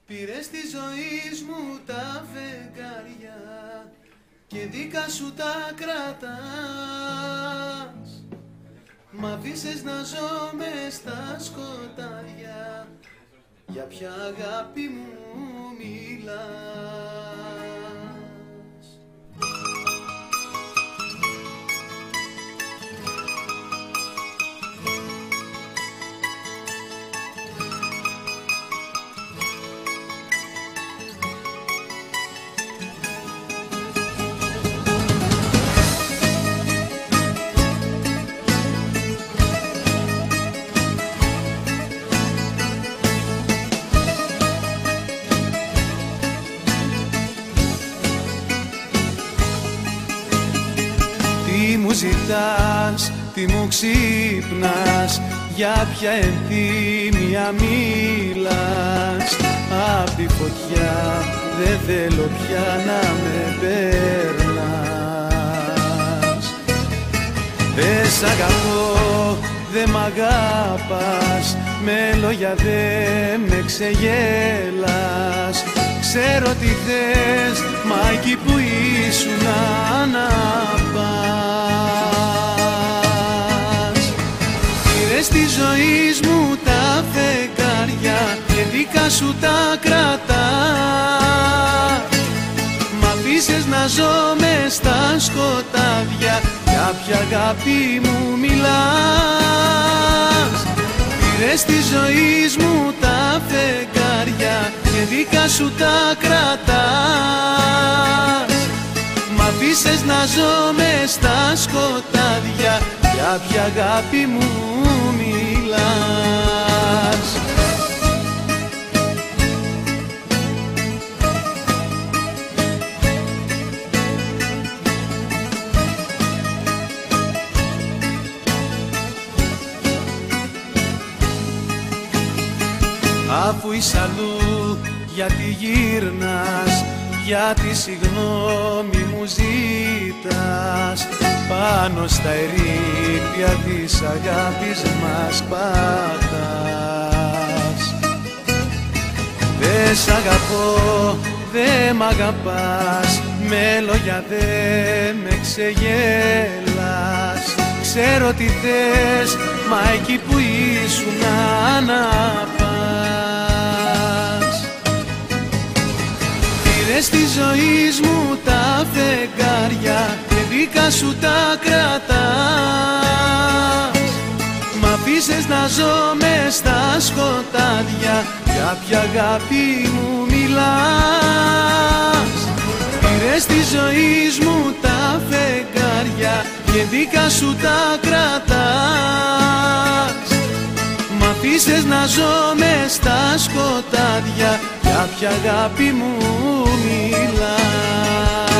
Πήρες τη ζωή μου τα φεγγάρια και δικά σου τα κρατάς. Μ' αφήσες να ζω μες στα σκοτάδια. Για ποια αγάπη μου μιλάς? Τι μου ζητάς, τι μου ξύπνας, για ποια ενθύμια μιλάς? Απ' τη φωτιά δεν θέλω πια να με περνάς. Δε σ' αγαπώ, δε μ' αγάπας, με λόγια δε με ξεγέλας. Ξέρω τι θες, μα εκεί που ήσουν να πας. Πήρες τη ζωή μου τα φεγγάρια και δικά σου τα κρατάς. Μ' αφήσες να ζω μες στα σκοτάδια. Για ποια αγάπη μου μιλάς? Πήρες τη ζωή μου τα φεγγάρια και δικά σου τα κρατάς. Μ' αφήσες να ζω μες στα σκοτάδια. Για ποια αγάπη μου μιλάς? Αφού είσαι αλλού, γιατί γύρνας, γιατί συγγνώμη μου ζήτας? Πάνω στα ερήπια της αγάπης μας πατάς. Δε σ' αγαπώ, δε μ' αγαπάς, με λόγια δε με ξεγέλας. Ξέρω τι θες, μα εκεί που ήσουν να πας. Πήρες τη ζωή μου τα φεγγάρια και δικά σου τα κρατάς. Μ' αφήσες να ζω μες στα σκοτάδια. Για ποια αγάπη μου μιλάς? Πήρες τη ζωή μου τα φεγγάρια και δικά σου τα κρατάς. Μ' αφήσες να ζω μες στα σκοτάδια. Για ποια αγάπη μου μιλάς?